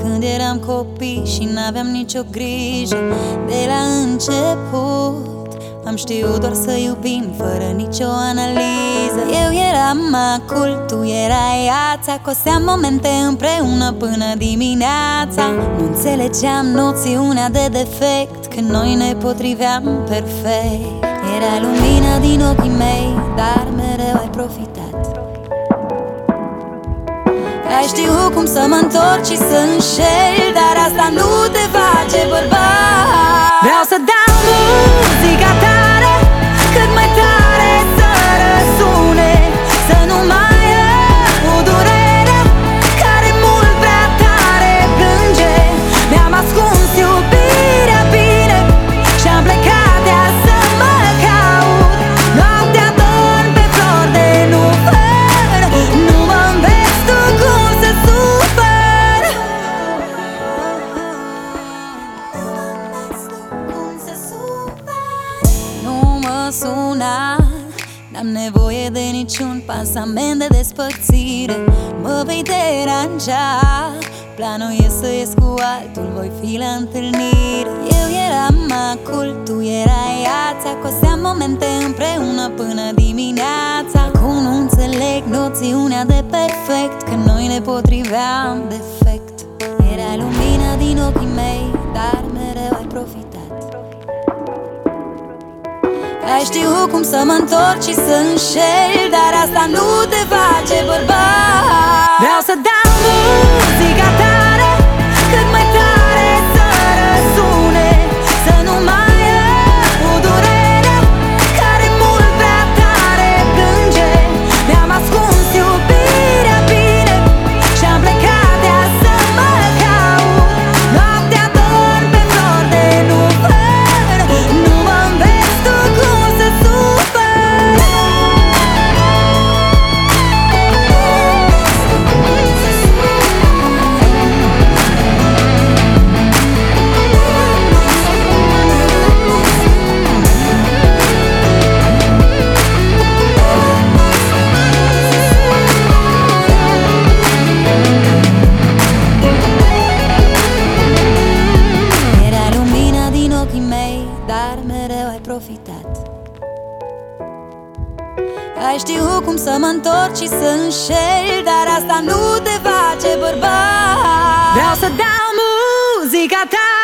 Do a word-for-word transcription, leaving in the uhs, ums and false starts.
când eram copii și n-aveam nicio grijă. De la început am știut doar să iubim fără nicio analiză. Eu eram macul, tu erai ața, coseam momente împreună până dimineața. Nu înțelegeam noțiunea de defect, că noi ne potriveam perfect. Era lumina din ochii mei, dar mereu ai profitat. Ai știut cum să mă întorc și să înșel, dar asta nu te face bărbat. Vreau să dau muzica tare, cât mai tare să răsune, să nu mai aud durerea care mult prea tare plânge. Mi-am ascuns iubirea bine și-am plecat de azi să mă caut. Noaptea dorm pe flori de nufăr, nu mă înveți tu cum să sufăr. Nu mă suna, n-am nevoie de niciun pasament de despărțire. Mă vei deranja, planul e să ies cu altul, voi fi la întâlnire. Eu eram macul, tu erai ața, coseam momente împreună până dimineața. Acum nu înțeleg noțiunea de perfect, că noi ne potriveam defect. Era lumina din ochii mei, dar mereu ai profitat. Ai știut cum să mă întorc și să înșel, dar asta nu te face bărbat. Vreau să dau muzica tare, cât mai tare să răsune, să nu mai aud durerea care mult prea tare plânge. Mi-am ascuns iubirea bine și-am plecat de azi să mă caut. Noaptea dorm pe flori de nufăr, nu mă înveți tu cum să sufăr. Era lumina din ochii mei, dar mereu ai profitat. Ai știut cum să mă întorc și să înșel, dar asta nu te face bărbat. Vreau să dau muzica ta